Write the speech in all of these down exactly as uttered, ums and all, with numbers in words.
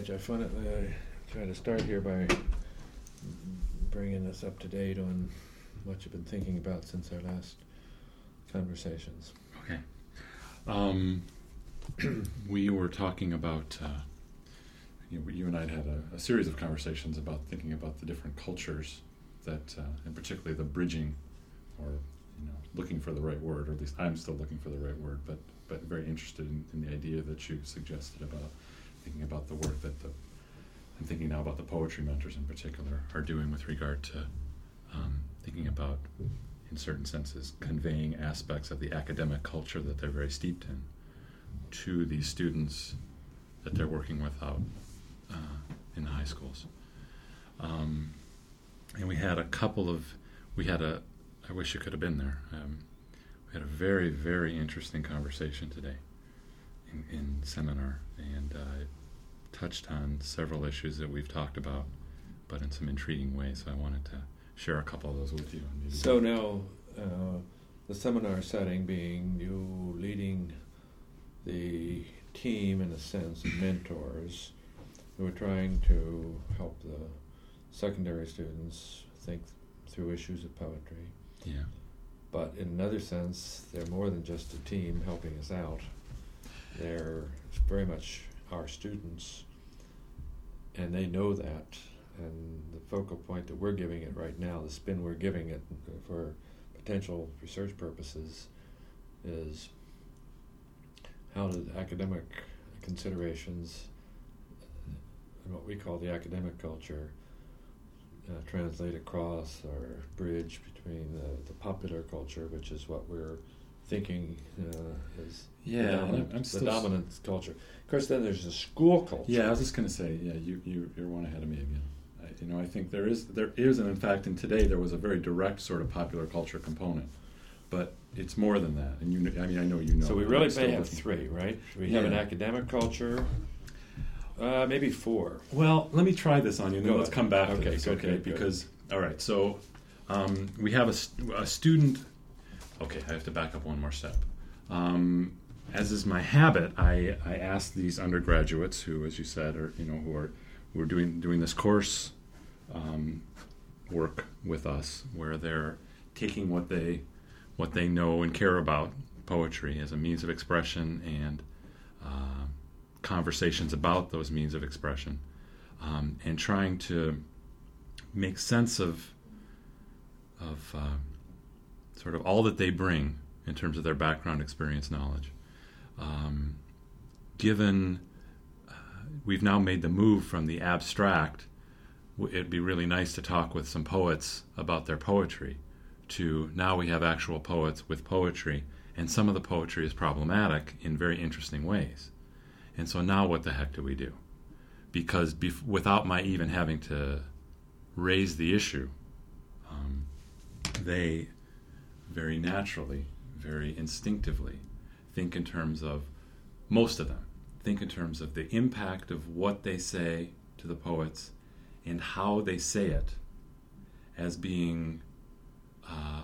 right, I want to uh, try to start here by bringing us up to date on what you've been thinking about since our last conversations. Okay. Um, we were talking about, uh, you, know, you and I had had a, a series of conversations about thinking about the different cultures that, uh, and particularly the bridging, or you know, looking for the right word, or at least I'm still looking for the right word, but but very interested in, in the idea that you suggested about thinking about the work that the, I'm thinking now about the poetry mentors in particular, are doing with regard to um, thinking about, in certain senses, conveying aspects of the academic culture that they're very steeped in to these students that they're working with out uh, in the high schools. Um, and we had a couple of, we had a, I wish you could have been there. Um, we had a very, very interesting conversation today in, in seminar, and uh, it touched on several issues that we've talked about, but in some intriguing ways. So I wanted to share a couple of those with you. So now, uh, the seminar setting being you leading the team, in a sense, of mentors who are trying to help the secondary students think through issues of poetry. Yeah. But in another sense, they're more than just a team helping us out. They're very much our students, and they know that. And the focal point that we're giving it right now, the spin we're giving it for potential research purposes, is how do academic considerations and what we call the academic culture uh, translate across or bridge between the, the popular culture, which is what we're thinking uh, is yeah, the dominant, I'm the dominant culture. Of course, then there's the school culture. Yeah, I was just going to say, yeah, you, you, you're one ahead of me again. I, you know, I think there is, there is, and in fact, in today, there was a very direct sort of popular culture component, but it's more than that. And you, know, I mean, I know you know. So we that. really I'm still may have looking. three, right? We Yeah. have an academic culture, uh, maybe four. Well, let me try this on you, and then Go let's ahead. come back to Okay, this, good, okay? good, good. Because, all right, so um, we have a, st- a student. Okay, I have to back up one more step. Um, as is my habit, I, I ask these undergraduates who, as you said, are you know who are who are doing doing this course um, work with us, where they're taking what they what they know and care about, poetry, as a means of expression, and uh, conversations about those means of expression, um, and trying to make sense of of uh, sort of all that they bring in terms of their background, experience, knowledge. Um, given uh, we've now made the move from the abstract, w- it'd be really nice to talk with some poets about their poetry, to now we have actual poets with poetry, and some of the poetry is problematic in very interesting ways. And so now what the heck do we do? Because bef- without my even having to raise the issue, um, they very naturally, very instinctively think in terms of, most of them, think in terms of the impact of what they say to the poets and how they say it as being uh,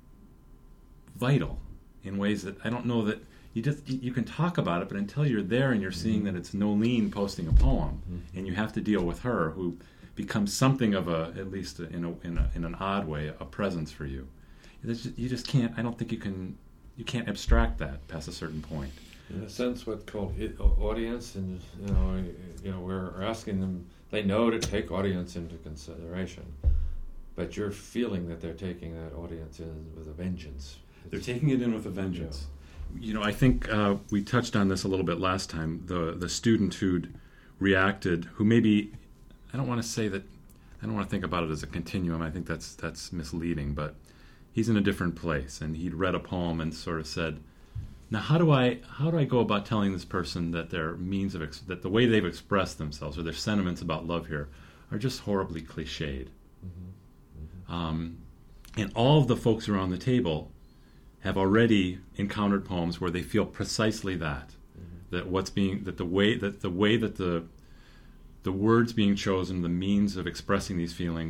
vital in ways that I don't know that you just you can talk about it, but until you're there and you're seeing that it's Nolene posting a poem, mm-hmm. and you have to deal with her, who becomes something of a, at least in a, in, a, in an odd way, a presence for you. Just, you just can't. I don't think you can. You can't abstract that past a certain point. In a sense, what's called it, audience, and you know, you know, we're asking them. They know to take audience into consideration, but you're feeling that they're taking that audience in with a vengeance. They're taking it in with a vengeance. Yeah. You know, I think uh, we touched on this a little bit last time. The the student who'd reacted, who maybe, I don't want to say that. I don't want to think about it as a continuum. I think that's that's misleading, but he's in a different place, and he'd read a poem and sort of said, now how do I how do I go about telling this person that their means of ex- that the way they've expressed themselves or their sentiments about love here are just horribly cliched. Mm-hmm. Mm-hmm. Um, and all of the folks around the table have already encountered poems where they feel precisely that, mm-hmm. that what's being that the way that the way that the the words being chosen, the means of expressing these feelings,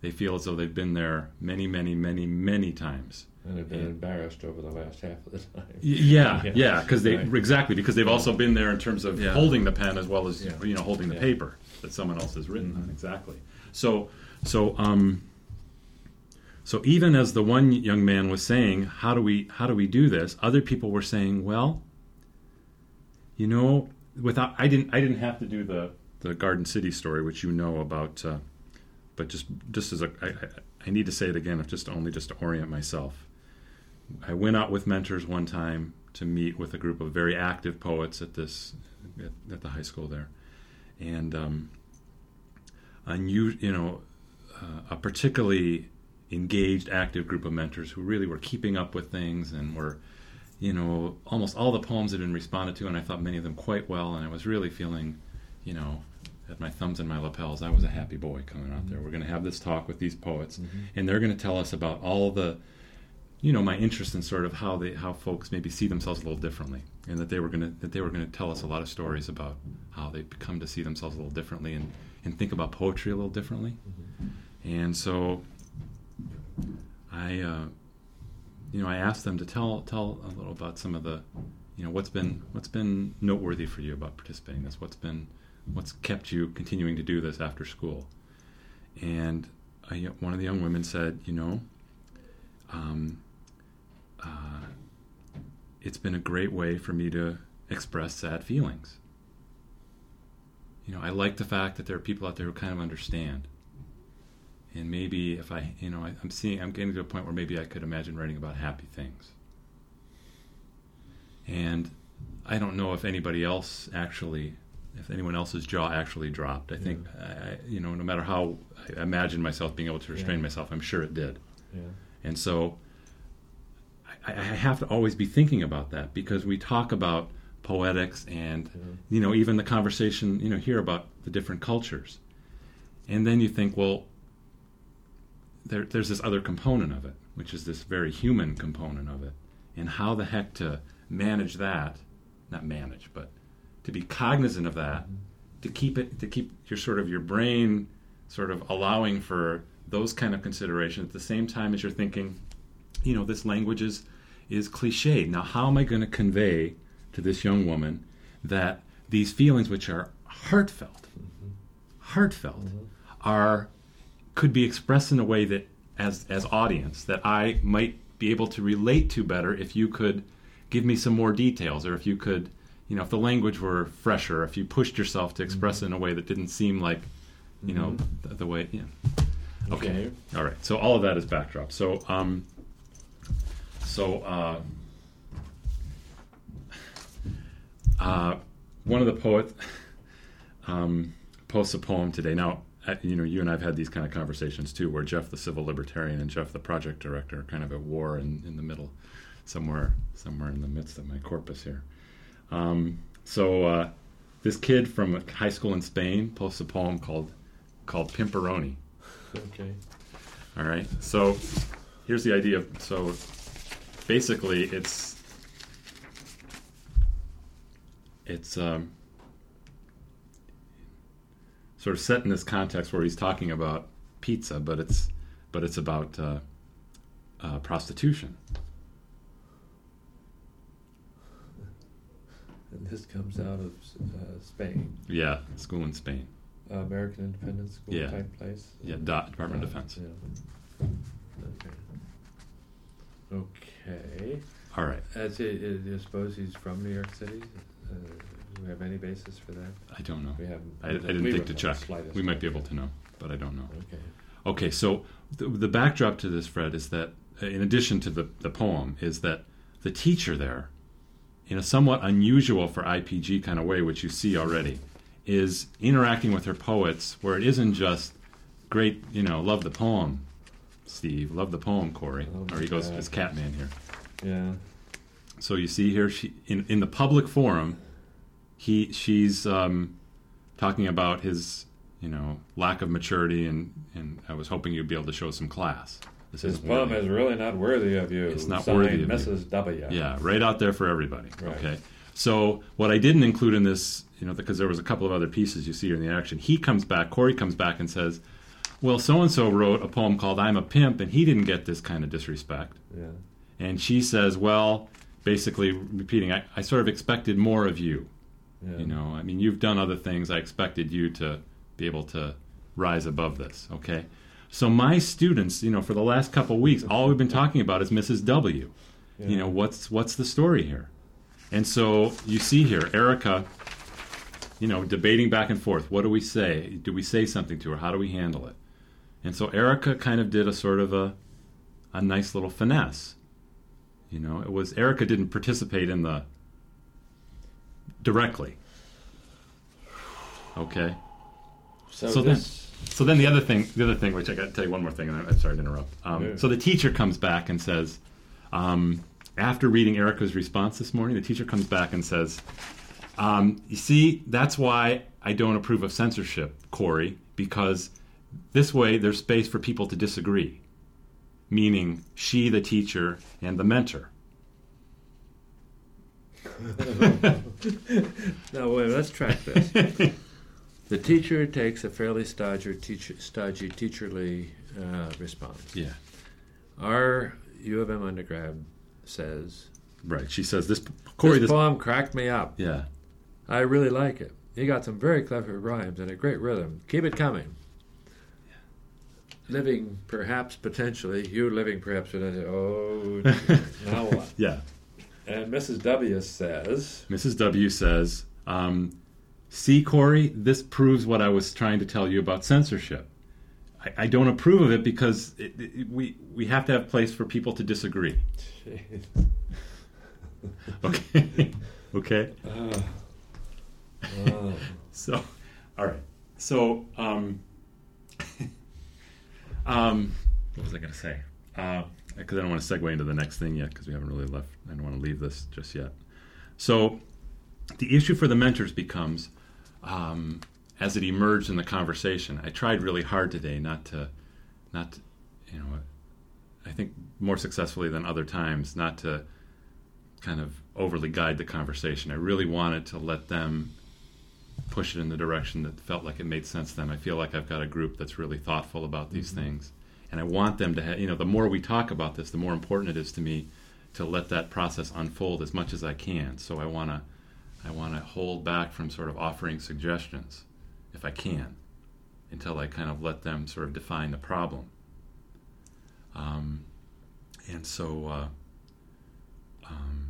they feel as though they've been there many, many, many, many times. And have been And- embarrassed over the last half of the time. Y- Yeah, Yeah. yeah, because they Right. exactly because they've also been there in terms of Yeah. holding the pen as well as Yeah. you know holding the Yeah. paper that someone else has written on. Mhm. Exactly. So, so, um, so even as the one young man was saying, "How do we, how do we do this?" Other people were saying, "Well, you know, without I didn't, I didn't have to do the the Garden City story, which you know about, uh, but just just as a, I, I, I need to say it again, if just only just to orient myself." I went out with mentors one time to meet with a group of very active poets at this at, at the high school there, and um, unu- you know, uh, a particularly engaged, active group of mentors who really were keeping up with things and were, you know, almost all the poems had been responded to, and I thought many of them quite well, and I was really feeling, you know, had my thumbs in my lapels. I was a happy boy coming out there. We're going to have this talk with these poets, Mhm. and they're going to tell us about all the, you know, my interest in sort of how they, how folks maybe see themselves a little differently, and that they were going to, that they were going to tell us a lot of stories about how they come to see themselves a little differently and, and think about poetry a little differently. Mhm. And so I, uh, you know, I asked them to tell tell a little about some of the, you know, what's been what's been noteworthy for you about participating in this. What's been what's kept you continuing to do this after school. And I, one of the young women said, you know, um, uh, it's been a great way for me to express sad feelings. You know, I like the fact that there are people out there who kind of understand. And maybe if I, you know, I, I'm seeing, I'm getting to a point where maybe I could imagine writing about happy things. And I don't know if anybody else actually, if anyone else's jaw actually dropped. I think, I, you know, no matter how I imagined myself being able to restrain Yeah. myself, I'm sure it did. Yeah. And so I, I have to always be thinking about that, because we talk about poetics and, Yeah. you know, even the conversation, you know, here about the different cultures. And then you think, well, there, there's this other component of it, which is this very human component of it. And how the heck to manage that, not manage, but to be cognizant of that, to keep it, to keep your sort of your brain sort of allowing for those kind of considerations at the same time as you're thinking, you know, this language is, is cliched. Now, how am I going to convey to this young woman that these feelings, which are heartfelt, Mhm. heartfelt, Mhm. are could be expressed in a way that, as as audience, that I might be able to relate to better if you could give me some more details, or if you could, you know, if the language were fresher, if you pushed yourself to express it in a way that didn't seem like, you know, Mhm. the, the way, yeah. Okay. Okay. All right. So all of that is backdrop. So, um, so uh, uh, one of the poets um, posts a poem today. Now, uh, you know, you and I have had these kind of conversations too, where Jeff, the civil libertarian, and Jeff, the project director, are kind of at war in, in the middle, somewhere, somewhere in the midst of my corpus here. Um, so uh, this kid from a high school in Spain posts a poem called called Pimperoni. Okay. All right. So here's the idea. So basically, it's it's um, sort of set in this context where he's talking about pizza, but it's but it's about uh, uh, prostitution. And this comes out of uh, Spain, Yeah, school in Spain. uh, American Independence School Yeah. type place. Yeah, dot, Department of Uh, Defense. Yeah. Okay. Okay. All right. As it, it, I suppose he's from New York City. Uh, do we have any basis for that? I don't know. We haven't. I, I we didn't don't think to have the check. slightest We might be idea. able to know, but I don't know. Okay. Okay, so the, the backdrop to this, Fred, is that uh, in addition to the, the poem, is that the teacher there, in a somewhat unusual for I P G kind of way, which you see already, is interacting with her poets where it isn't just great, you know, love the poem, Steve, love the poem, Corey, Oh or my he goes, God. it's Catman here. Yeah. So you see here, she in, in the public forum, he she's um, talking about his, you know, lack of maturity, and, and I was hoping you'd be able to show some class. This This is poem is really not worthy of you. It's not Signed, worthy of you. Missus W. Yeah, right out there for everybody. Right. Okay. So what I didn't include in this, you know, because there was a couple of other pieces you see here in the action. He comes back, Corey comes back and says, well, so-and-so wrote a poem called I'm a Pimp, and he didn't get this kind of disrespect. Yeah. And she says, well, basically repeating, I, I sort of expected more of you. Yeah. You know, I mean, you've done other things. I expected you to be able to rise above this, okay? So my students, you know, for the last couple of weeks, all we've been talking about is Missus W. Yeah. You know, what's what's the story here? And so you see here, Erica, you know, debating back and forth. What do we say? Do we say something to her? How do we handle it? And so Erica kind of did a sort of a a nice little finesse. You know, it was Erica didn't participate in the directly. Okay. So, So this, So then the other thing, the other thing, which I got to tell you one more thing, and I'm I'm sorry to interrupt. Um, Yeah. So the teacher comes back and says, um, after reading Erica's response this morning, the teacher comes back and says, um, "You see, that's why I don't approve of censorship, Corey, because this way there's space for people to disagree." Meaning she, the teacher, and the mentor. now wait, let's track this. The teacher takes a fairly stodgy, teacher, stodgy teacherly uh, response. Yeah, Our U of M undergrad says, right. She says this, Corey. this This, poem cracked me up. yeah, I really like it. You got some very clever rhymes and a great rhythm. Keep it coming. Living, perhaps, potentially, you living, perhaps, potentially. Oh, now what? yeah. And Missus W says, Missus W says, um, "See, Corey, this proves what I was trying to tell you about censorship. I, I don't approve of it because it, it, we we have to have place for people to disagree." Okay, okay. uh, uh, So, all right. So, um, um, what was I going to say? Uh, because I don't want to segue into the next thing yet, because we haven't really left. I don't want to leave this just yet. So, the issue for the mentors becomes, um, as it emerged in the conversation. I tried really hard today not to, not, to, you know, I think more successfully than other times, not to kind of overly guide the conversation. I really wanted to let them push it in the direction that felt like it made sense to them. I feel like I've got a group that's really thoughtful about these Mm-hmm. things. And I want them to have, you know, the more we talk about this, the more important it is to me to let that process unfold as much as I can. So I want to I want to hold back from sort of offering suggestions, if I can, until I kind of let them sort of define the problem. Um, and so, uh, um,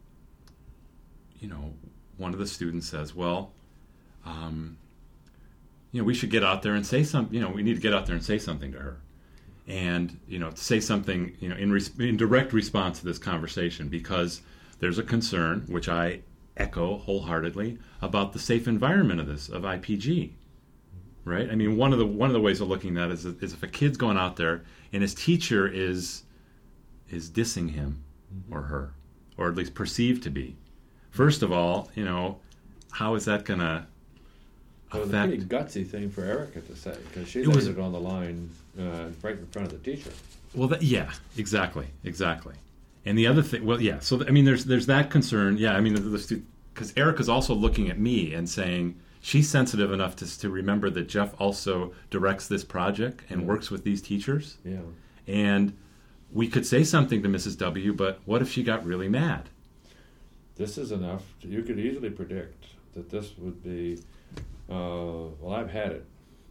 you know, one of the students says, well, um, you know, we should get out there and say something, you know, we need to get out there and say something to her. And, you know, say something, you know, in, res- in direct response to this conversation, because there's a concern, which I echo wholeheartedly, about the safe environment of this, of I P G, right? I mean, one of the one of the ways of looking at it is, is if a kid's going out there and his teacher is is dissing him mm-hmm. or her, or at least perceived to be. First of all, you know, how is that going to It was a pretty gutsy thing for Erica to say, because she It laid was- it on the line uh, right in front of the teacher. Well, that, yeah, exactly, exactly. And the other thing, well, yeah. So I mean, there's there's that concern. Yeah, I mean, because Erica's also looking at me and saying she's sensitive enough to to remember that Jeff also directs this project and Yeah. works with these teachers. Yeah. And we could say something to Missus W, but what if she got really mad? This is enough. To, you could easily predict that this would be. Uh, well, I've had it.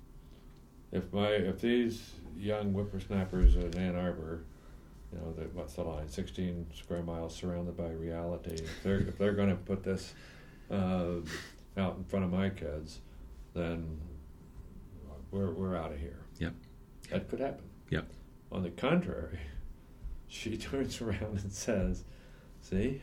If my if these young whippersnappers in Ann Arbor, you know, the, what's the line? Sixteen square miles surrounded by reality. If they're if they're going to put this uh, out in front of my kids, then we're we're out of here. Yep. That could happen. Yep. On the contrary, she turns around and says, "See,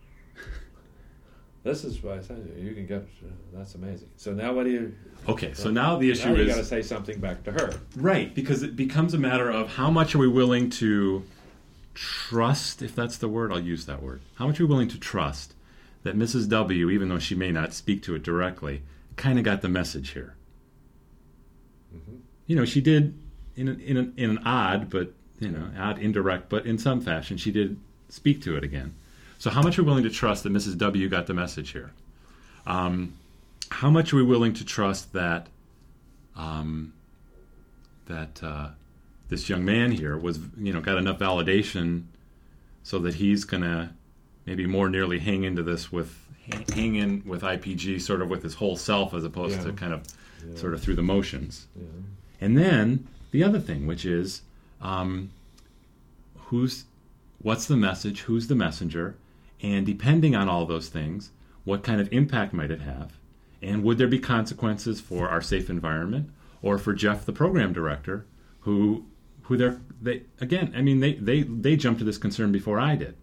this is what I said. You can get. Uh, that's amazing." So now, what do you? Okay, so now the issue now you is got to say something back to her. right, because it becomes a matter of how much are we willing to trust, if that's the word, I'll use that word. How much are we willing to trust that Missus W, even though she may not speak to it directly, kind of got the message here? Mm-hmm. You know, she did in an, in an, in an odd, but you know, odd, indirect, but in some fashion, she did speak to it again. So how much are we willing to trust that Missus W got the message here? Um, how much are we willing to trust that um, that uh, this young man here was, you know, got enough validation so that he's gonna maybe more nearly hang into this with hang in with I P G sort of with his whole self as opposed Yeah. to kind of Yeah. sort of through the motions. Yeah. And then the other thing, which is um, who's what's the message, who's the messenger, and depending on all those things, what kind of impact might it have, and would there be consequences for our safe environment or for Jeff, the program director, who who they're they again, I mean they they they jumped to this concern before I did.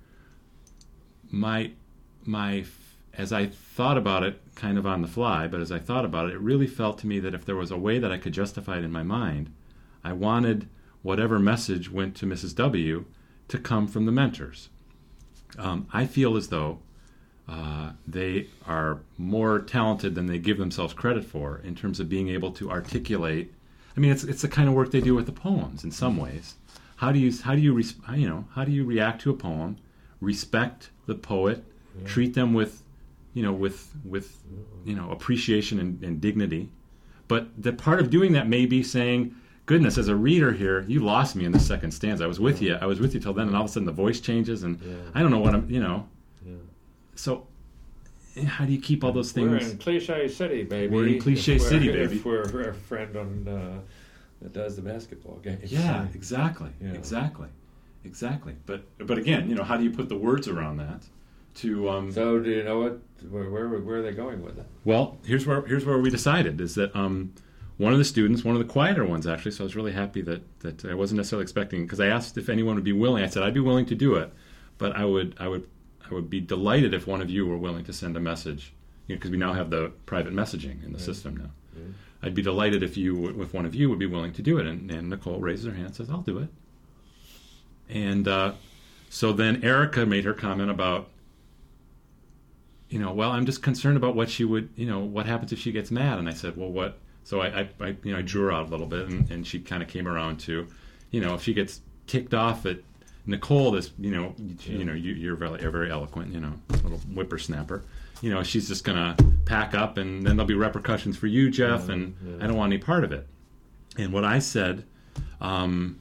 My my as I thought about it kind of on the fly, but as I thought about it, it really felt to me that if there was a way that I could justify it in my mind, I wanted whatever message went to Missus W to come from the mentors. Um, I feel as though uh, they are more talented than they give themselves credit for in terms of being able to articulate. I mean, it's it's the kind of work they do with the poems in some ways. How do you how do you res- you know how do you react to a poem, respect the poet, Yeah. treat them with you know with with you know appreciation and, and dignity, but the part of doing that may be saying, goodness, as a reader here, you lost me in the second stanza. I was with you. I was with you till then, and all of a sudden the voice changes, and Yeah. I don't know what I'm, you know. Yeah. So, how do you keep all those things? We're in Cliche City, baby. We're in Cliche If we're- City, baby. If we're a friend on uh, that does the basketball games. Yeah, exactly, Yeah. exactly, exactly. But but again, you know, how do you put the words around that? To um, So do you know what? Where, where where are they going with it? well, here's where here's where we decided is that um, one of the students, one of the quieter ones actually. So I was really happy that that I wasn't necessarily expecting, because I asked if anyone would be willing. I said I'd be willing to do it, but I would I would I would be delighted if one of you were willing to send a message, you know, because we now have the private messaging in the Right. system now. Yeah. I'd be delighted if you, if one of you would be willing to do it. And, and Nicole raises her hand and says, I'll do it. And uh, so then Erica made her comment about, you know, well, I'm just concerned about what she would, you know, what happens if she gets mad. And I said, well, what? So I, I, I you know, I drew her out a little bit, and, and she kind of came around to, you know, if she gets ticked off at Nicole, this, you know, you, you know, you, you're very, you're very eloquent, you know, little whippersnapper. You know, she's just gonna pack up, and then there'll be repercussions for you, Jeff, Yeah, and yeah. I don't want any part of it. And what I said, um,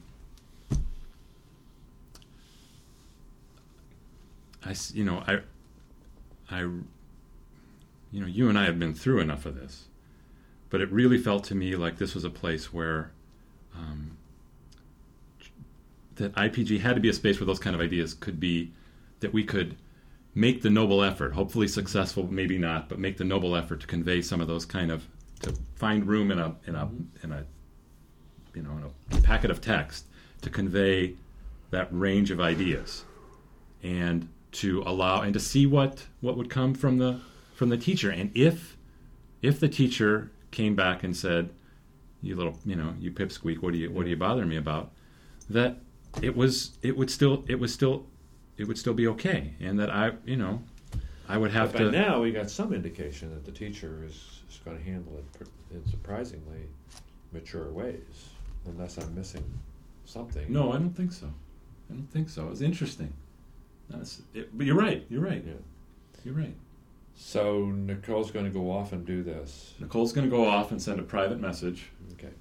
I, s- you know, I, I, you know, you and I have been through enough of this, but it really felt to me like this was a place where, um, that I P G had to be a space where those kind of ideas could be, that we could make the noble effort, hopefully successful, maybe not, but make the noble effort to convey some of those kind of, to find room in a in a in a you know in a packet of text to convey that range of ideas, and to allow and to see what what would come from the from the teacher. And if if the teacher came back and said, you little, you know, you pipsqueak, what do you what are you bothering me about, that it was it would still it was still it would still be okay, and that I, you know, I would have But to. by now we got some indication that the teacher is, is going to handle it pr- in surprisingly mature ways, unless I'm missing something. No, I don't think so. I don't think so. It was interesting. That's, it, but you're right. You're right. Yeah. You're right. So Nicole's going to go off and do this. Nicole's going to go off and send a private message. Okay.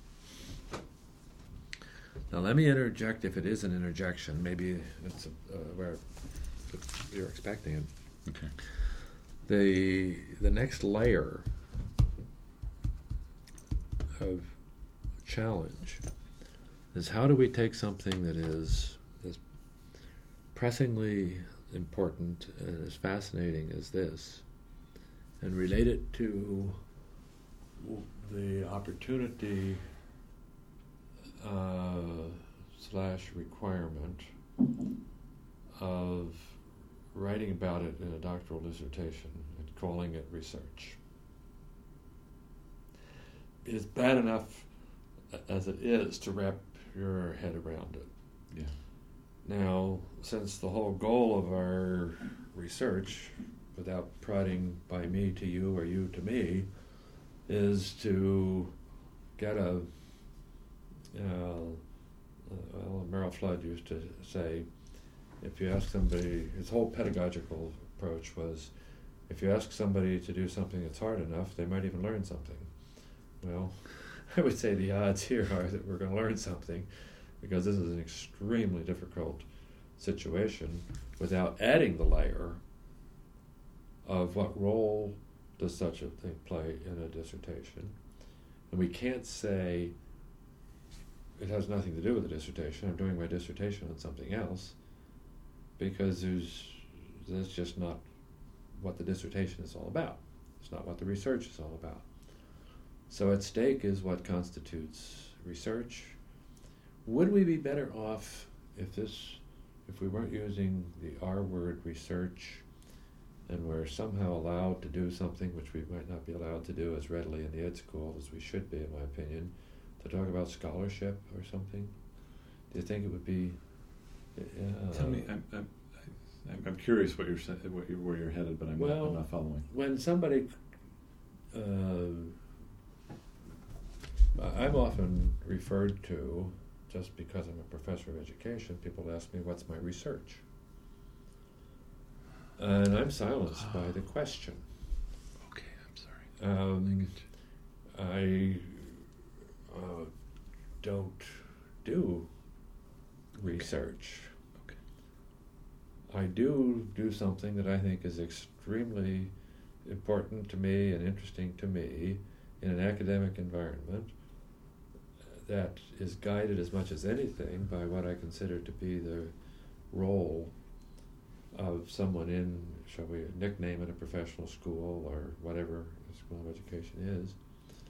Now let me interject, if it is an interjection. Maybe it's uh, where you're expecting it. Okay. The the next layer of challenge is, how do we take something that is as pressingly important and as fascinating as this and relate it to the opportunity uh, slash requirement of writing about it in a doctoral dissertation and calling it research. It's bad enough as it is to wrap your head around it. Yeah. Now, since the whole goal of our research, without prodding by me to you or you to me, is to get a, uh, well, Merrill Flood used to say, if you ask somebody, his whole pedagogical approach was, if you ask somebody to do something that's hard enough, they might even learn something. Well, I would say the odds here are that we're going to learn something, because this is an extremely difficult situation, without adding the layer of what role does such a thing play in a dissertation. And we can't say it has nothing to do with the dissertation, I'm doing my dissertation on something else, because there's that's just not what the dissertation is all about. It's not what the research is all about. So at stake is what constitutes research. Would we be better off if this, if we weren't using the R word, research, and we're somehow allowed to do something which we might not be allowed to do as readily in the ed school as we should be, in my opinion, to talk about scholarship or something? Do you think it would be? Uh, Tell me, I'm, I'm, I'm, I'm curious what you're, what you're, where you're headed, but I'm, well, not, I'm not following. When somebody, uh, I'm often referred to, just because I'm a professor of education, people ask me, what's my research? And I'm silenced oh. by the question. Okay, I'm sorry. Um, I uh, don't do research. Okay. I do do something that I think is extremely important to me and interesting to me in an academic environment that is guided as much as anything by what I consider to be the role of someone in, shall we nickname it, a professional school or whatever a school of education is,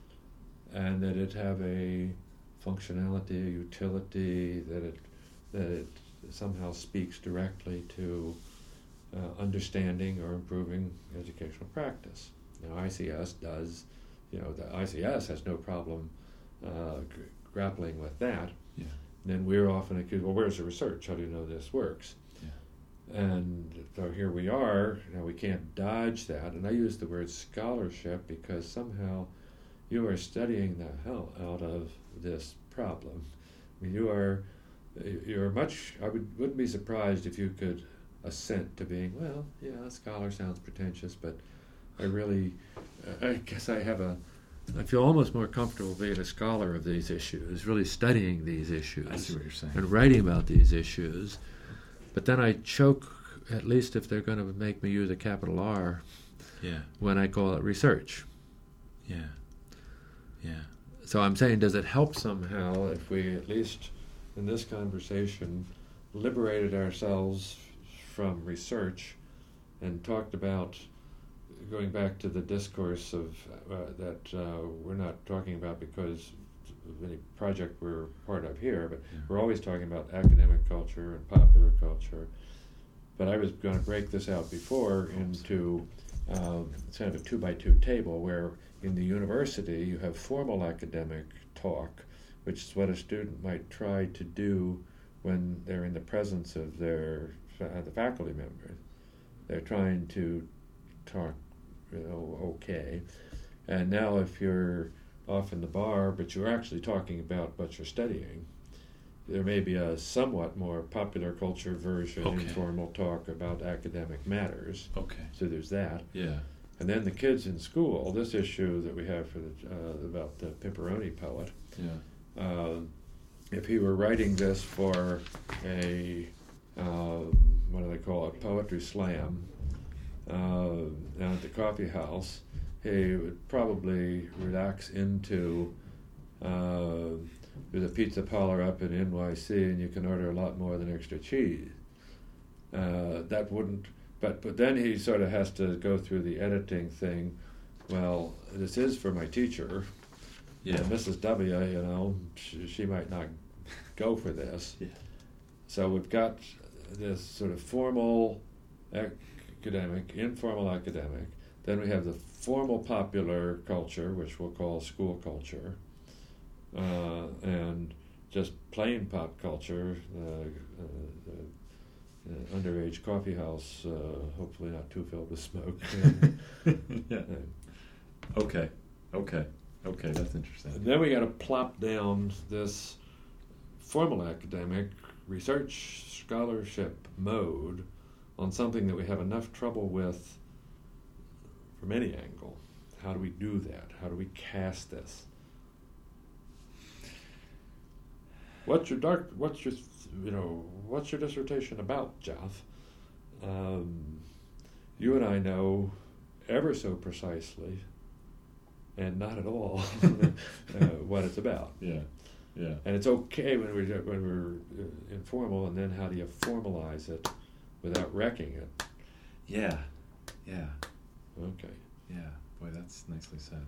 and that it have a functionality, a utility, that it that it somehow speaks directly to uh, understanding or improving educational practice. Now I C S does, you know, the I C S has no problem uh, g- grappling with that. Yeah. Then we're often accused, well, where's the research? How do you know this works? Yeah. And so here we are, now we can't dodge that. And I use the word scholarship because somehow you are studying the hell out of this problem. I mean, you are, you're much, I would, wouldn't be surprised if you could assent to being, well, yeah, a scholar sounds pretentious, but I really, I guess I have a, I feel almost more comfortable being a scholar of these issues, really studying these issues. I see what you're saying. And writing about these issues. But then I choke, at least if they're going to make me use a capital R, yeah, when I call it research. Yeah, yeah. So I'm saying, does it help somehow if we, at least in this conversation, liberated ourselves from research and talked about going back to the discourse of uh, that uh, we're not talking about because of any project we're part of here, but yeah. we're always talking about academic culture and popular culture. But I was going to break this out before into um, it's kind of a two by two table where in the university you have formal academic talk, which is what a student might try to do when they're in the presence of their uh, the faculty members. They're trying to talk, you know, okay. And now if you're off in the bar, but you're actually talking about what you're studying, there may be a somewhat more popular culture version, okay. informal talk about academic matters. Okay. So there's that. Yeah. And then the kids in school, this issue that we have for the, uh, about the Pepperoni poet, yeah. uh, if he were writing this for a, uh, what do they call it, poetry slam, uh, down at the coffee house, he would probably relax into uh, there's a pizza parlor up in N Y C and you can order a lot more than extra cheese. Uh, that wouldn't, but, but then he sort of has to go through the editing thing. Well, this is for my teacher. Yeah. And Missus W, you know, she, she might not go for this. Yeah. So we've got this sort of formal academic, informal academic. Then we have the formal popular culture, which we'll call school culture, uh, and just plain pop culture, uh, uh, uh, underage coffee house, uh, hopefully not too filled with smoke. yeah. Uh, okay, okay, okay, that's interesting. And then we got to plop down this formal academic research scholarship mode on something that we have enough trouble with from any angle. How do we do that? How do we cast this? what's your dark? What's your, you know, what's your dissertation about, Jeff? Um, you and I know ever so precisely, and not at all, uh, what it's about. Yeah, yeah. And it's okay when we when we're uh, informal, and then how do you formalize it without wrecking it? Yeah, yeah, Okay. yeah. Boy, that's nicely said.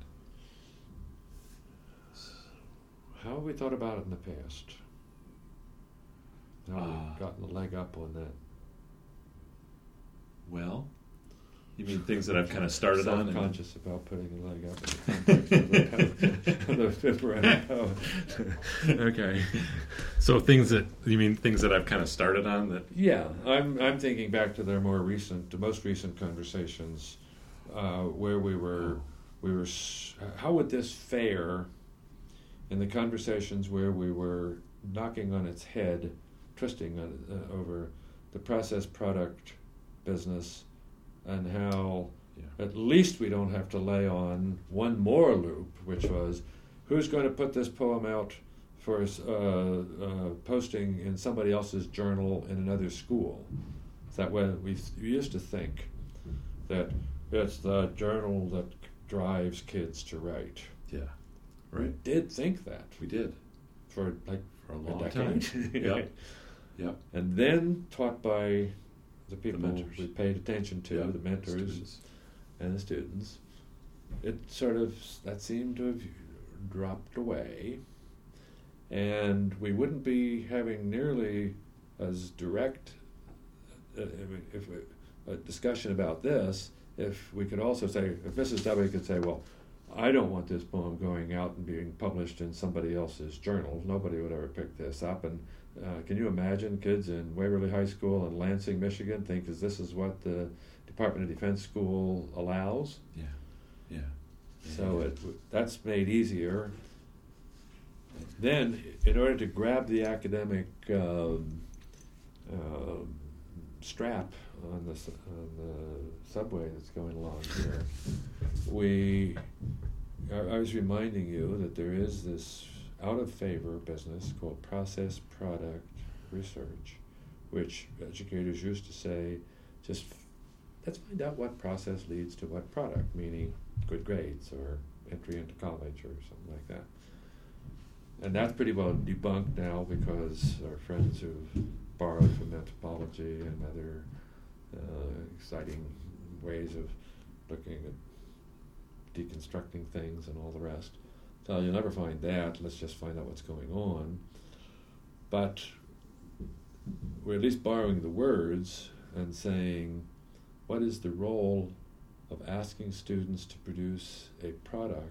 How have we thought about it in the past? How have Uh, we gotten a leg up on that? Well, you mean things that I've kind of started on? and- Self-conscious about putting a leg up in the context of the fifth round power. Okay. So things that you mean things that I've kind of started on that. Yeah, I'm I'm thinking back to their more recent, the most recent conversations, uh, where we were, we were. s- How would this fare in the conversations where we were knocking on its head, twisting on, uh, over the process product business, and how Yeah. at least we don't have to lay on one more loop, which was who's going to put this poem out for uh, uh, posting in somebody else's journal in another school. That way we, we used to think that it's the journal that drives kids to write. Yeah. We Right. did think that We did for like for a a long decade. time. Yep. Yep. And then taught by the people mentors. we paid attention to, Yep. the mentors Students. and the students, it sort of, that seemed to have dropped away, and we wouldn't be having nearly as direct uh, I mean, if we, a discussion about this if we could also say, if Missus W could say, well, I don't want this poem going out and being published in somebody else's journal. Nobody would ever pick this up. And uh, can you imagine kids in Waverly High School in Lansing, Michigan, think, is this is what the Department of Defense school allows? Yeah. Yeah. So it that's made easier. Then, in order to grab the academic um, uh, strap on the su- on the subway that's going along here, we I, I was reminding you that there is this out of favor business called process product research, which educators used to say, just f- let's find out what process leads to what product, meaning good grades or entry into college or something like that. And that's pretty well debunked now because our friends who've borrowed from anthropology and other uh, exciting ways of looking at deconstructing things and all the rest. So you'll never find that. Let's just find out what's going on. But we're at least borrowing the words and saying, what is the role of asking students to produce a product?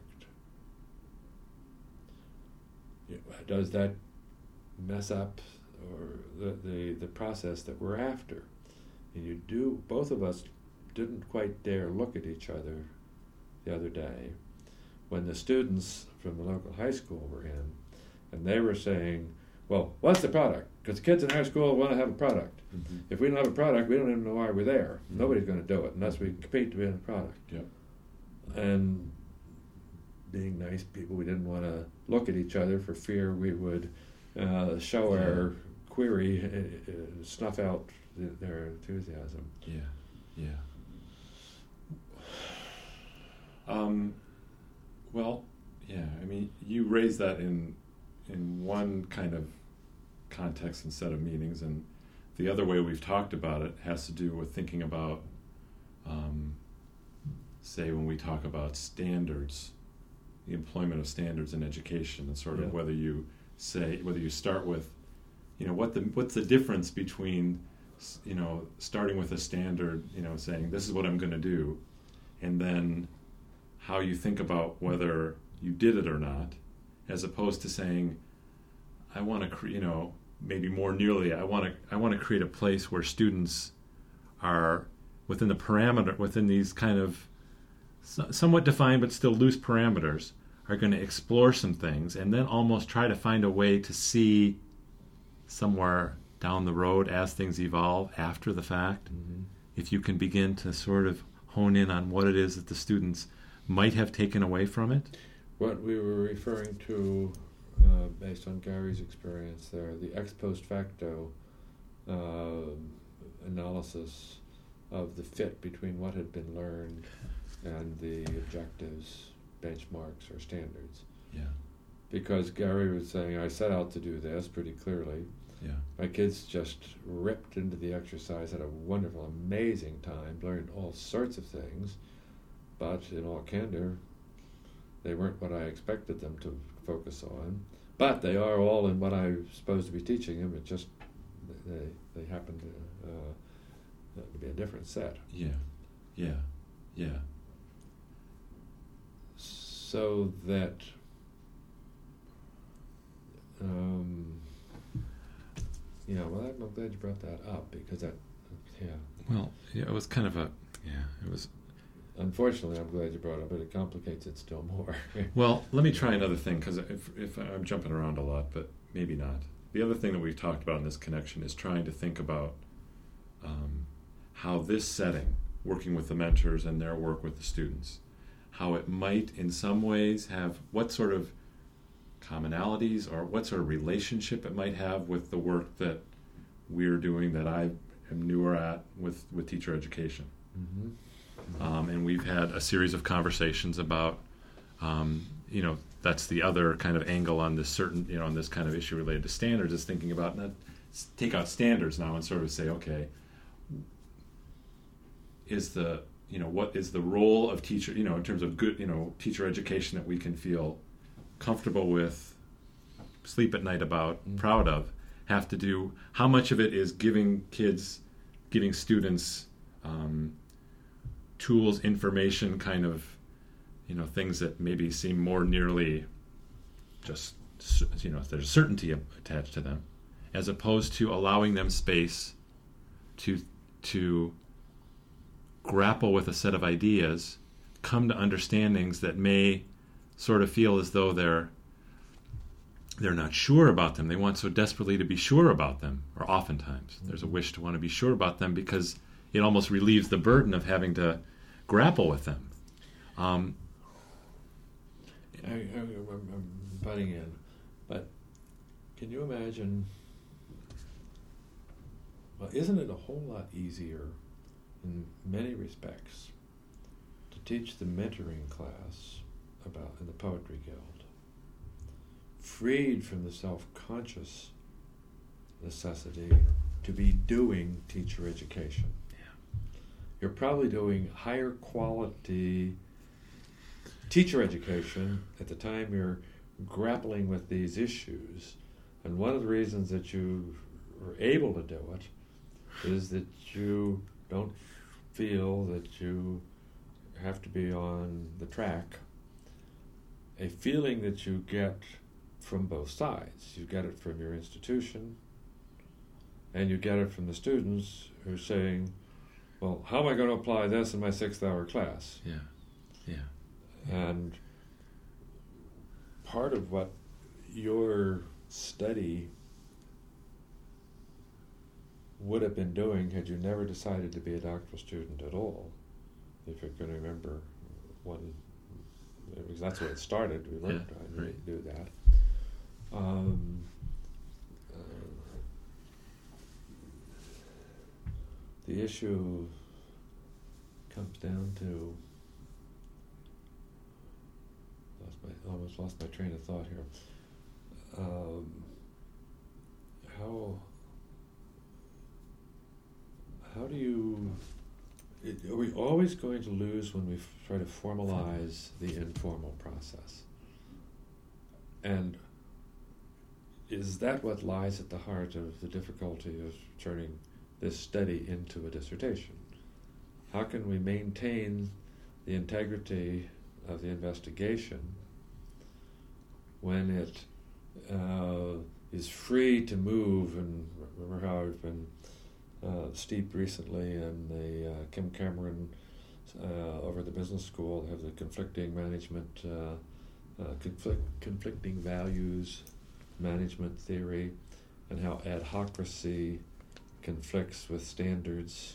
Does that mess up or the, the, the process that we're after? And you do, both of us didn't quite dare look at each other the other day when the students from the local high school were in, and they were saying, well, what's the product? Because kids in high school want to have a product. Mm-hmm. If we don't have a product, we don't even know why we're there. Mhm. Nobody's going to do it unless we compete to be in a product. Yep. And being nice people, we didn't want to look at each other for fear we would uh, show Yeah. our query, uh, uh, snuff out the, their enthusiasm. Yeah. Yeah. Um, well, yeah. I mean, you raised that in in one kind of context and set of meanings, and the other way we've talked about it has to do with thinking about, um, say, when we talk about standards, the employment of standards in education, and sort of Yeah. whether you say whether you start with, you know, what the what's the difference between, s- you know, starting with a standard, you know, saying this is what I'm going to do, and then how you think about whether you did it or not, as opposed to saying, I want to, cre- you know, maybe more nearly, I want to, I want to create a place where students are within the parameter, within these kind of so, somewhat defined but still loose parameters, are going to explore some things, and then almost try to find a way to see somewhere down the road as things evolve after the fact, Mm-hmm. if you can begin to sort of hone in on what it is that the students might have taken away from it. What we were referring to uh, based on Gary's experience there, the ex post facto uh, analysis of the fit between what had been learned and the objectives, benchmarks, or standards. Yeah. Because Gary was saying, I set out to do this pretty clearly. Yeah. My kids just ripped into the exercise, had a wonderful, amazing time, learned all sorts of things, but in all candor, they weren't what I expected them to focus on. But they are all in what I'm supposed to be teaching them. It just, they they happen to, uh, to be a different set. Yeah, yeah, yeah. So that, um, yeah, well, I'm glad you brought that up, because that, yeah. Well, yeah, it was kind of a, yeah, it was. Unfortunately, I'm glad you brought it up, but it complicates it still more. Well, let me try another thing, because if, if I'm jumping around a lot, but maybe not. The other thing that we've talked about in this connection is trying to think about um, how this setting, working with the mentors and their work with the students, how it might in some ways have what sort of commonalities or what sort of relationship it might have with the work that we're doing, that I am newer at with, with teacher education. Mm-hmm. Um, and we've had a series of conversations about, um, you know, that's the other kind of angle on this certain, you know, on this kind of issue related to standards, is thinking about, not take out standards now and sort of say, okay, is the, you know, what is the role of teacher, you know, in terms of good, you know, teacher education that we can feel comfortable with, sleep at night about, mm-hmm. proud of, have to do, how much of it is giving kids, giving students, um, tools, information, kind of, you know, things that maybe seem more nearly just, you know, there's certainty attached to them, as opposed to allowing them space to to grapple with a set of ideas, come to understandings that may sort of feel as though they're they're not sure about them. They want so desperately to be sure about them, or oftentimes there's a wish to want to be sure about them, because it almost relieves the burden of having to grapple with them. Um, I, I, I'm, I'm butting in, but can you imagine, well, isn't it a whole lot easier in many respects to teach the mentoring class about in the Poetry Guild, freed from the self-conscious necessity to be doing teacher education? You're probably doing higher quality teacher education at the time you're grappling with these issues. And one of the reasons that you are able to do it is that you don't feel that you have to be on the track. A feeling that you get from both sides. You get it from your institution, and you get it from the students who are saying, well, how am I going to apply this in my sixth hour class? Yeah, yeah. And part of what your study would have been doing had you never decided to be a doctoral student at all, if you're going to remember one, because that's where it started. We learned yeah, how right. to do that. Um, The issue comes down to, lost my, almost lost my train of thought here. Um, how how do you? It, are we always going to lose when we f- try to formalize the informal process? And is that what lies at the heart of the difficulty of turning this study into a dissertation? How can we maintain the integrity of the investigation when it uh, is free to move? And remember how I've been uh, steeped recently in the uh, Kim Cameron uh, over at the business school, have the conflicting management, uh, uh, conflict, conflicting values management theory, and how adhocracy conflicts with standards.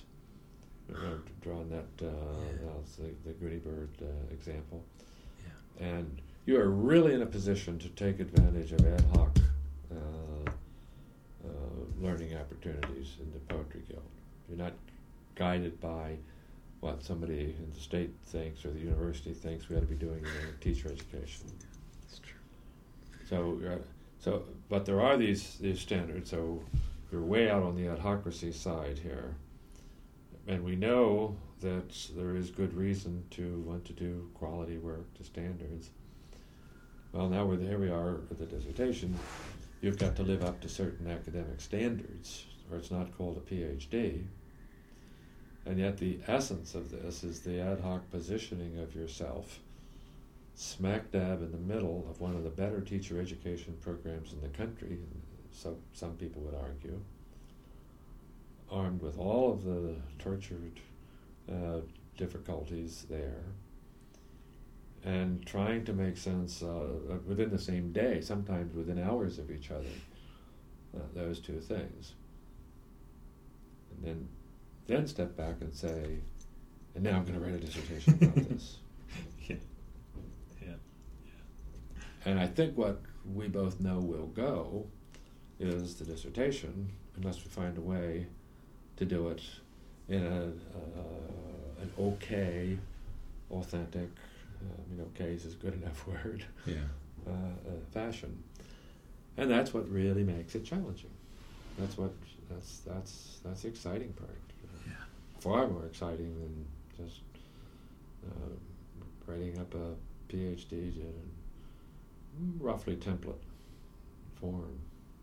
I've drawn that, uh, yeah. uh, the, the Goody Bird uh, example. Yeah. And you are really in a position to take advantage of ad hoc uh, uh, learning opportunities in the Poetry Guild. You're not guided by what somebody in the state thinks or the university thinks we ought to be doing in teacher education. That's true. So, uh, so, but there are these these standards. So, we're way out on the adhocracy side here, and we know that there is good reason to want to do quality work to standards. Well, now we're there. We are with the dissertation. You've got to live up to certain academic standards, or it's not called a P H D. And yet the essence of this is the ad hoc positioning of yourself smack dab in the middle of one of the better teacher education programs in the country, so some people would argue, armed with all of the tortured uh, difficulties there, and trying to make sense uh, within the same day, sometimes within hours of each other, uh, those two things. And then Then step back and say, and now I'm going to write a dissertation about this. Yeah. Yeah. Yeah. And I think what we both know will go is the dissertation, unless we find a way to do it in a uh, an okay, authentic, uh, I mean, okay is a good enough word, Yeah. uh, uh, fashion. And that's what really makes it challenging. That's what that's that's that's the exciting part. Far more exciting than just uh, writing up a P H D in roughly template form.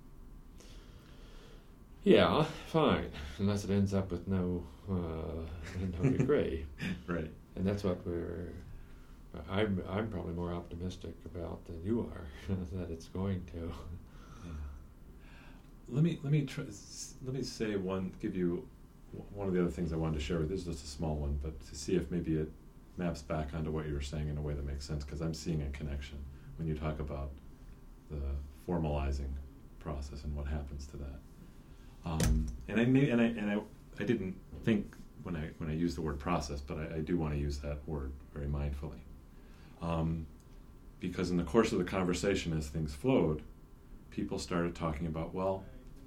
Yeah, fine, unless it ends up with no uh, no degree. Right. And that's what we're. I'm I'm probably more optimistic about than you are that it's going to. Yeah. Let me let me try, let me say one. Give you. One of the other things I wanted to share with you, this is just a small one, but to see if maybe it maps back onto what you were saying in a way that makes sense, because I'm seeing a connection when you talk about the formalizing process and what happens to that. Um, and I may, and I and I, I didn't think when I when I used the word process, but I, I do want to use that word very mindfully, um, because in the course of the conversation, as things flowed, people started talking about, well,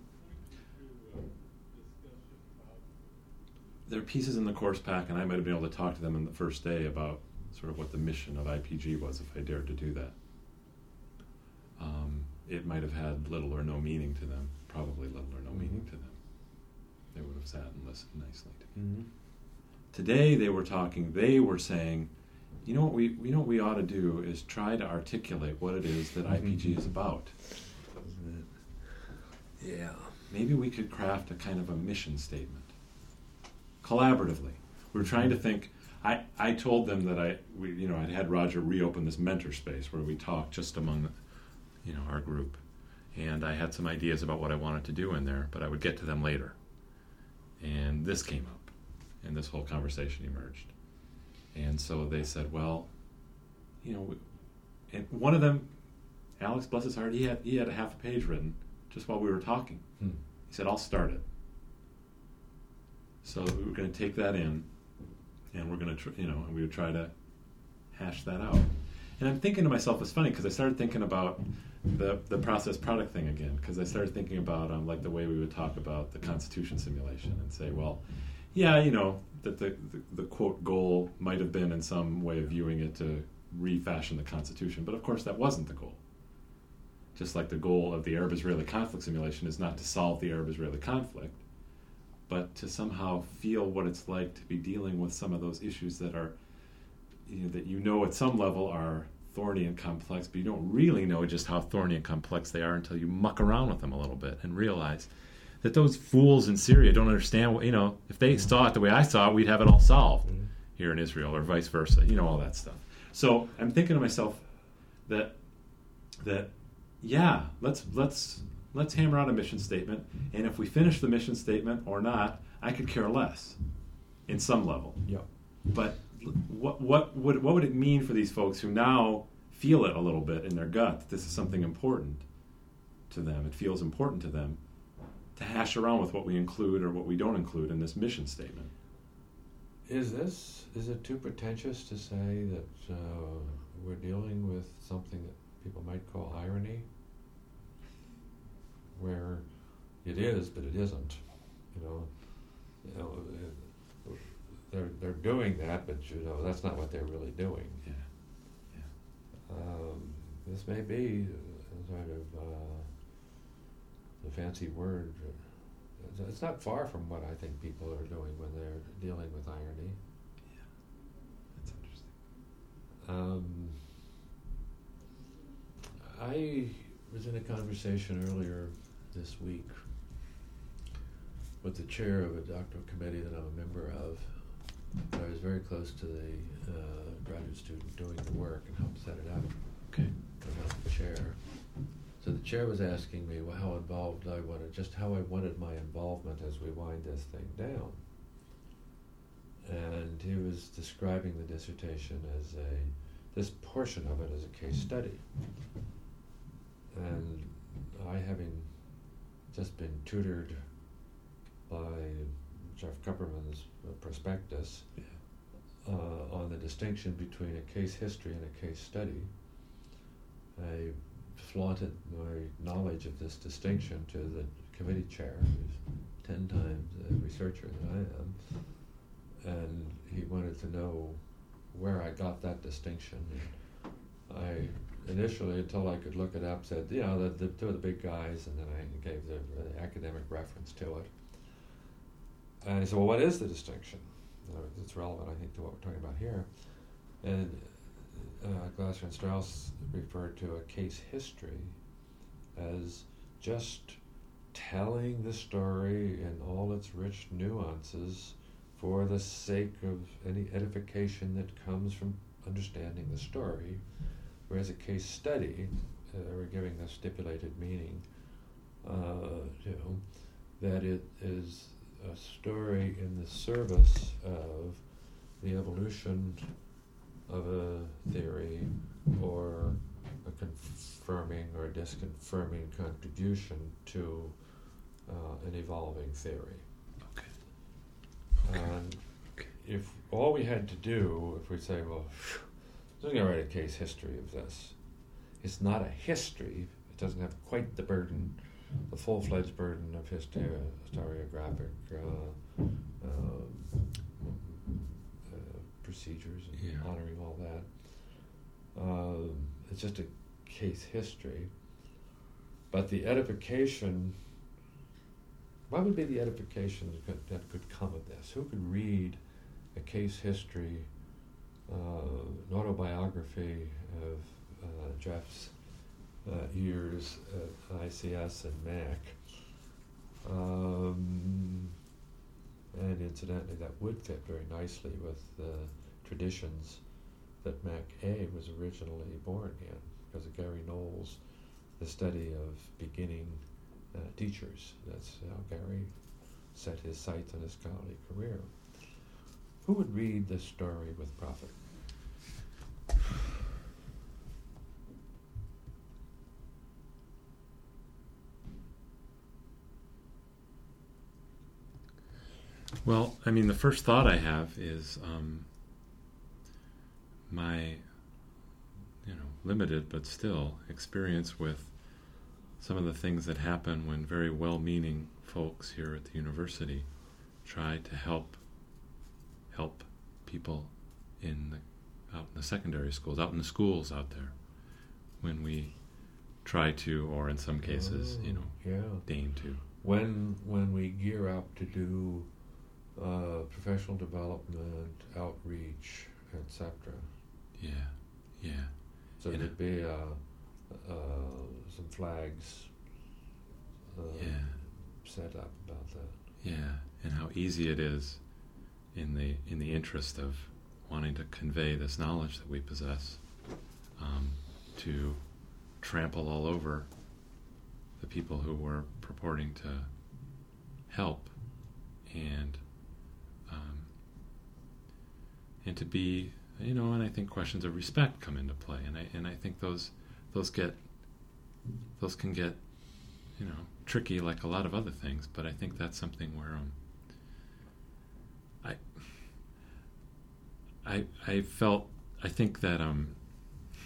there are pieces in the course pack, and I might have been able to talk to them in the first day about sort of what the mission of I P G was if I dared to do that. Um, it might have had little or no meaning to them, probably little or no mm-hmm. meaning to them. They would have sat and listened nicely to me. Mm-hmm. Today they were talking, they were saying, you know what we, you know what we ought to do is try to articulate what it is that I P G is about. Yeah. Maybe we could craft a kind of a mission statement. Collaboratively. We were trying to think, I, I told them that I, we, you know, I'd had Roger reopen this mentor space where we talked just among, the, you know, our group. And I had some ideas about what I wanted to do in there, but I would get to them later. And this came up, and this whole conversation emerged. And so they said, well, you know, we, and one of them, Alex, bless his heart, he had, he had a half a page written just while we were talking. Hmm. He said, I'll start it. So we were going to take that in, and we're going to, tr- you know, and we would try to hash that out. And I'm thinking to myself, it's funny because I started thinking about the the process product thing again, because I started thinking about um, like the way we would talk about the Constitution simulation and say, well, yeah, you know, that the, the the quote goal might have been in some way of viewing it to refashion the Constitution, but of course that wasn't the goal. Just like the goal of the Arab-Israeli conflict simulation is not to solve the Arab-Israeli conflict, but to somehow feel what it's like to be dealing with some of those issues that are, you know, that you know at some level are thorny and complex, but you don't really know just how thorny and complex they are until you muck around with them a little bit and realize that those fools in Syria don't understand what, you know, if they saw it the way I saw it, we'd have it all solved mm-hmm. here in Israel, or vice versa, you know, all that stuff. So I'm thinking to myself that, that yeah, let's let's let's hammer out a mission statement, and if we finish the mission statement or not, I could care less in some level. Yeah. But what what would what would it mean for these folks who now feel it a little bit in their gut that this is something important to them? It feels important to them to hash around with what we include or what we don't include in this mission statement. Is this is it too pretentious to say that uh, we're dealing with something that people might call irony, where it is, but it isn't. You know, you know, it, they're they're doing that, but you know that's not what they're really doing. Yeah, yeah. Um, this may be a sort of uh, the fancy word. It's not far from what I think people are doing when they're dealing with irony. Yeah, that's interesting. Um, I was in a conversation earlier this week with the chair of a doctoral committee that I'm a member of. I was very close to the uh, graduate student doing the work and helped set it up. Okay. I'm not the chair. So the chair was asking me well, how involved I wanted, just how I wanted my involvement as we wind this thing down. And he was describing the dissertation as a, this portion of it as a case study. And I, having just been tutored by Jeff Kupperman's uh, prospectus Yeah. uh, on the distinction between a case history and a case study, I flaunted my knowledge of this distinction to the committee chair, who's ten times a researcher than I am, and he wanted to know where I got that distinction. And I initially, until I could look it up, said, you know, the, the two of the big guys, and then I gave the, the academic reference to it. And he said, well, what is the distinction? Uh, it's relevant, I think, to what we're talking about here. And uh, Glasser and Strauss referred to a case history as just telling the story in all its rich nuances for the sake of any edification that comes from understanding the story, whereas a case study, uh, we're giving a stipulated meaning, uh, you know, that it is a story in the service of the evolution of a theory or a confirming or disconfirming contribution to uh, an evolving theory. Okay. Okay. And Okay. if all we had to do, if we say, well, I'm going to write a case history of this, it's not a history, it doesn't have quite the burden, the full-fledged burden of hyster- historiographic uh, uh, uh, procedures and Yeah. honoring all that. Um, it's just a case history. But the edification, what would be the edification that could, that could come of this? Who could read a case history, uh, an autobiography of uh, Jeff's uh, years at I C S and Mac? Um, and incidentally, that would fit very nicely with the traditions that Mac A was originally born in, because of Gary Knowles, the study of beginning uh, teachers. That's how Gary set his sights on his scholarly career. Who would read this story with profit? Well, I mean, the first thought I have is um, my, you know, limited but still experience with some of the things that happen when very well-meaning folks here at the university try to help help people in the, out in the secondary schools, out in the schools out there, when we try to, or in some cases, oh, you know, yeah. deign to. When when we gear up to do uh, professional development, outreach, et cetera. Yeah, yeah. So And there'd be uh, uh, some flags uh, Yeah. set up about that. Yeah, and how easy it is in the in the interest of wanting to convey this knowledge that we possess, um, to trample all over the people who were purporting to help, and um, and to be, you know, and I think questions of respect come into play, and I and I think those those get those can get, you know, tricky like a lot of other things, but I think that's something where um, I I I felt I think that um,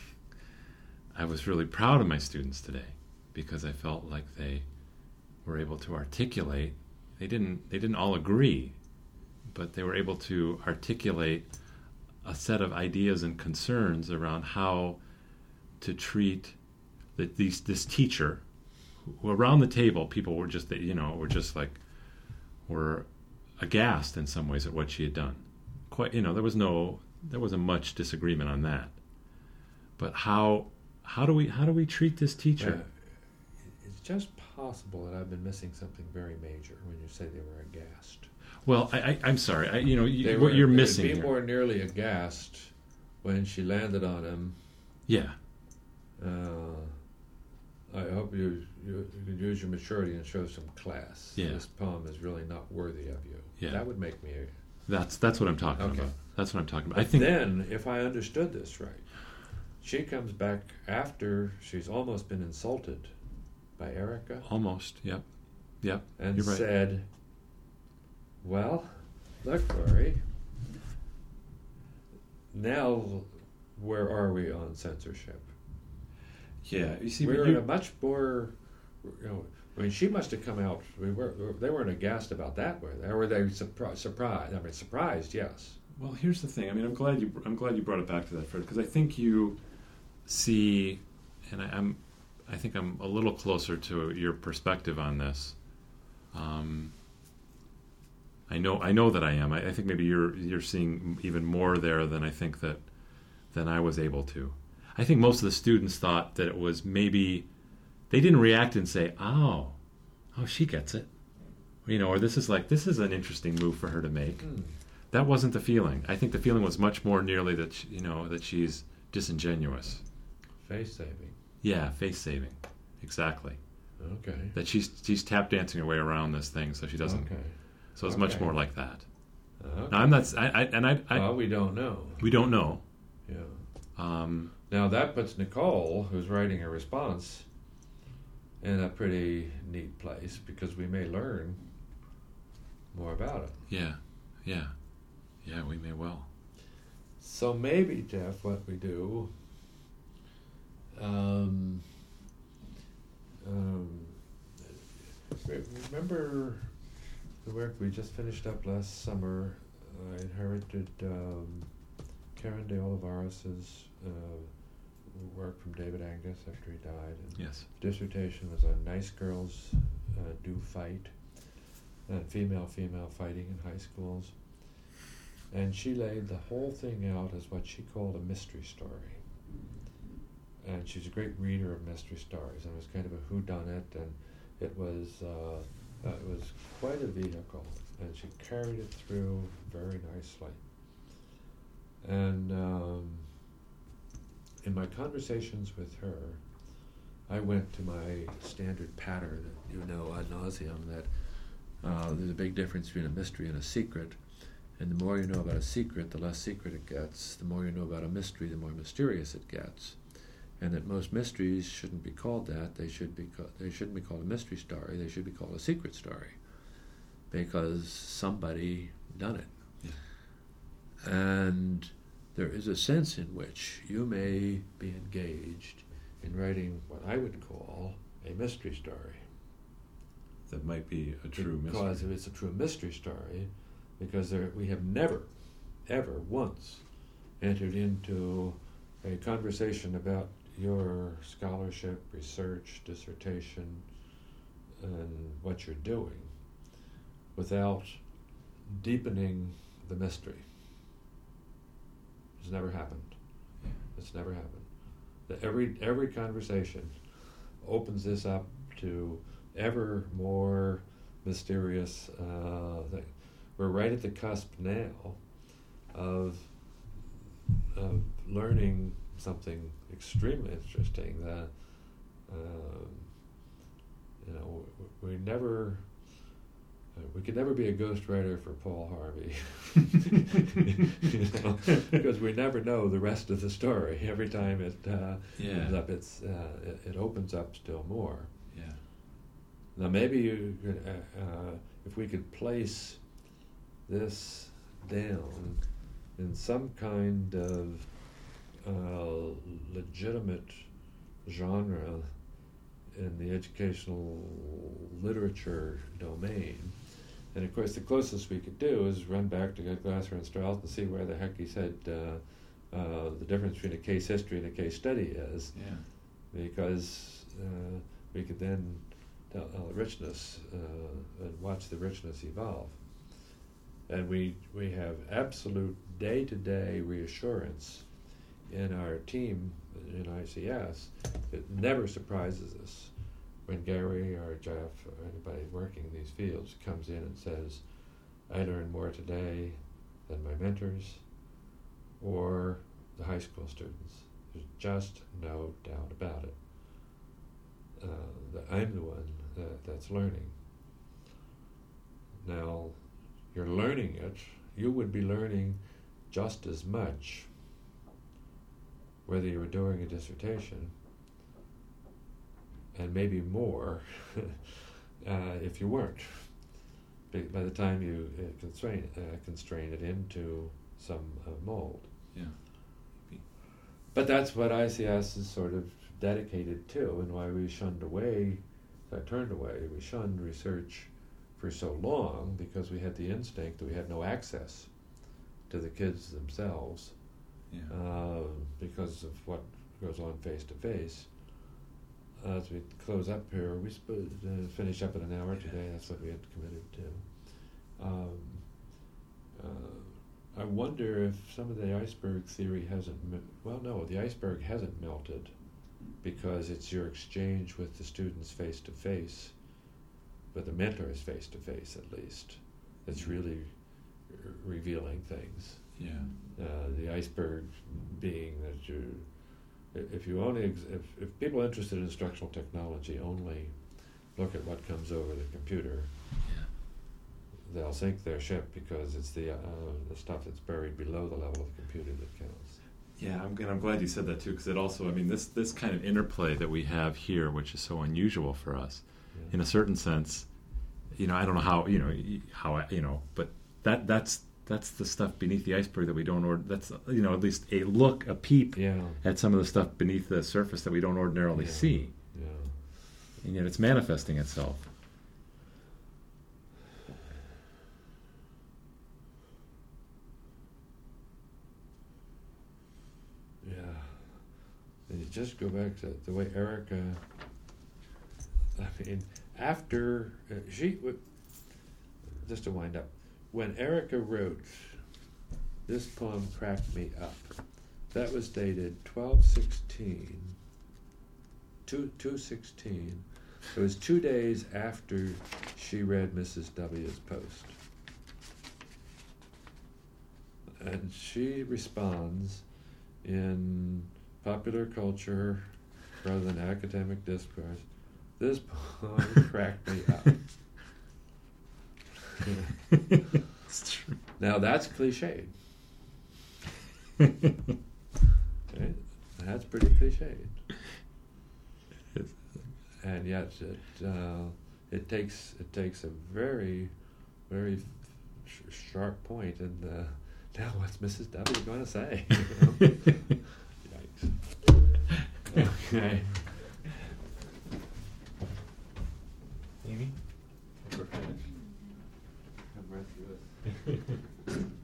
I was really proud of my students today because I felt like they were able to articulate. They didn't. They didn't all agree, but they were able to articulate a set of ideas and concerns around how to treat the, these this teacher. Who, around the table, people were just you know were just like were aghast in some ways at what she had done. Quite you know there was no there wasn't much disagreement on that. But how how do we how do we treat this teacher? Uh, it's just possible that I've been missing something very major when you say they were aghast. Well, I, I, I'm sorry. I, you know, you, They what were- you're they would missing be here. more nearly aghast when she landed on him. Yeah, Uh, I hope you, you you can use your maturity and show some class. Yeah. This poem is really not worthy of you. Yeah. That would make me. that's that's what I'm talking Okay. about. That's what I'm talking about. I But think. then, if I understood this right, she comes back after she's almost been insulted by Erica Almost. Yep. Yep. and You're right. said, "Well, look, Lori. Now, where are we on censorship? Yeah. You see, We're you, in a much more, you know, I mean, she must have come out. We were, they weren't aghast about that, were they? Or were they surpri- surprised? I mean, surprised, yes. Well, here's the thing. I mean, I'm glad you. I'm glad you brought it back to that, Fred, because I think you see, and I, I'm, I think I'm a little closer to your perspective on this. Um, I know. I know that I am. I, I think maybe you're you're seeing even more there than I think that than I was able to. I think most of the students thought that it was maybe they didn't react and say, "Oh, oh, she gets it," you know, or this is like this is an interesting move for her to make. Hmm. That wasn't the feeling. I think the feeling was much more nearly that she, you know that she's disingenuous. Face saving. Yeah, face saving, exactly. Okay. That she's she's tap dancing her way around this thing, so she doesn't. Okay. So it's much Okay. more like that. Okay. Now I'm not. I, I and I, I well, we don't know. we don't know. Yeah. Um, Now that puts Nicole, who's writing a response, in a pretty neat place because we may learn more about it. yeah, yeah, yeah. We may well. So maybe, Jeff, what we do, um, um, re- remember the work we just finished up last summer. I inherited um, Karen de Olivares's uh, work from David Angus after he died. And Yes. dissertation was on Nice Girls uh, Do Fight, and female-female fighting in high schools. And she laid the whole thing out as what she called a mystery story. And she's a great reader of mystery stories, and it was kind of a whodunit, and it was uh, uh, it was quite a vehicle, and she carried it through very nicely. And um, in my conversations with her, I went to my standard pattern that you know ad nauseum, that uh, there's a big difference between a mystery and a secret. And the more you know about a secret, the less secret it gets. The more you know about a mystery, the more mysterious it gets. And that most mysteries shouldn't be called that. They should be ca- they shouldn't be called a mystery story. They should be called a secret story, because somebody done it. Yeah. And there is a sense in which you may be engaged in writing what I would call a mystery story. That might be a true Because mystery. if it's a true mystery story, because there, we have never, ever once entered into a conversation about your scholarship, research, dissertation, and what you're doing without deepening the mystery. It's never happened. It's never happened. The, every every conversation opens this up to ever more mysterious uh, thing. We're right at the cusp now of of learning something extremely interesting that um, you know we, we never uh, we could never be a ghostwriter for Paul Harvey. You know, because we never know the rest of the story. Every time it uh, Yeah. comes up, it's uh, it, it opens up still more. Yeah. Now maybe you could, uh, uh, if we could place this down in some kind of uh, legitimate genre in the educational literature domain. And of course, the closest we could do is run back to Glasser and Strauss and see where the heck he said uh, uh, the difference between a case history and a case study is. Yeah. Because uh, we could then tell uh, the richness uh, and watch the richness evolve. And we we have absolute day-to-day reassurance in our team in I C S. It never surprises us when Gary or Jeff or anybody working in these fields comes in and says, I learned more today than my mentors or the high school students. There's just no doubt about it. Uh, that I'm the one that, that's learning. Now, you're learning it, you would be learning just as much whether you were doing a dissertation, and maybe more uh, if you weren't, by the time you uh, constrain, uh, constrain it into some uh, mold. Yeah. But that's what I C S is sort of dedicated to, and why we shunned away, I turned away, we shunned research for so long, because we had the instinct that we had no access to the kids themselves, Yeah. uh, because of what goes on face to face. As we close up here, we sp- uh, finish up in an hour today. That's what we had committed to. Um, uh, I wonder if some of the iceberg theory hasn't. Me- well, no, the iceberg hasn't melted, because it's your exchange with the students face to face, but the mentor is face to face at least. That's really r- revealing things. Yeah. Uh, the iceberg being that you, if you only, ex- if, if people interested in instructional technology only look at what comes over the computer, Yeah. they'll sink their ship, because it's the uh, the stuff that's buried below the level of the computer that counts. Yeah, I'm, and I'm glad you said that too, because it also, I mean, this this kind of interplay that we have here, which is so unusual for us, Yeah. in a certain sense, you know, I don't know how, you know, y- how I, you know, but that that's that's the stuff beneath the iceberg that we don't order. That's, you know, at least a look, a peep Yeah. at some of the stuff beneath the surface that we don't ordinarily Yeah. see, Yeah. and yet it's manifesting itself. Yeah. And you just go back to the way Erica, I mean, after, uh, she, w- just to wind up, when Erica wrote, this poem cracked me up, that was dated twelve sixteen, two, two sixteen. It was two days after she read Missus W's post. And she responds in popular culture rather than academic discourse, this poem cracked me up. It's true. Now that's cliched. Right? That's pretty cliched. And yet it uh, it takes it takes a very very sh- sharp point, and uh, now what's Missus W going to say? You know? Yikes. Okay. Amy? We're finished. Come right through it.